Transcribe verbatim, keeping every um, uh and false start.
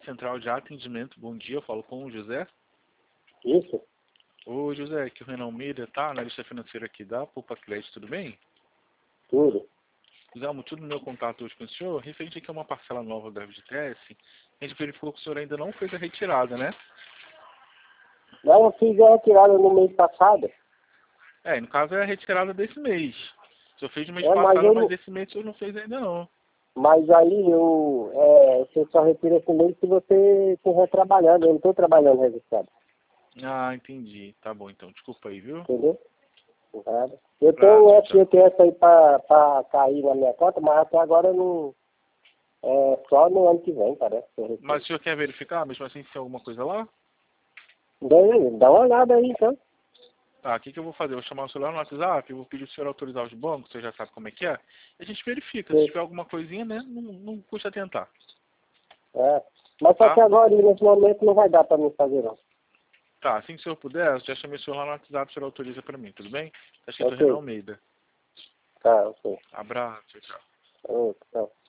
Central de Atendimento, bom dia, eu falo com o José. Isso? Ô José, aqui é o Renan Almeida, tá? Analista financeiro aqui da Poupa Crédito, tudo bem? Tudo. José, o motivo do meu contato hoje com o senhor, referente aqui a uma parcela nova do F G T S, a gente verificou que o senhor ainda não fez a retirada, né? Não, eu fiz a retirada no mês passado. É, no caso é a retirada desse mês. O senhor fez no mês É, mas passado, eu mas não... esse mês o senhor não fez ainda não. Mas aí eu... É, você só retira esse mês se você estiver trabalhando. Eu não estou trabalhando registrado. Ah, entendi. Tá bom então, desculpa aí, viu? Entendeu? Nada. Eu tenho Abraço, um tchau. F G T S aí pra, pra cair na minha conta, mas até agora eu não... É só no ano que vem, parece. Que eu recebo. Mas o senhor quer verificar, mesmo assim, se tem alguma coisa lá? Dá, dá uma olhada aí, então. Tá, o que, que eu vou fazer? Eu vou chamar o celular no WhatsApp, eu vou pedir pro senhor autorizar os bancos, você já sabe como é que é. E a gente verifica, se Sim. tiver alguma coisinha, né, não, não custa tentar. É. Mas só Tá? que agora, nesse momento, não vai dar pra mim fazer, não. Tá, assim que o senhor puder, eu já chamei o celular no WhatsApp, o senhor autoriza pra mim, tudo bem? Tá escrito Renan Ok. Almeida. Tá, ok. Abraço, tchau. Ok, tá.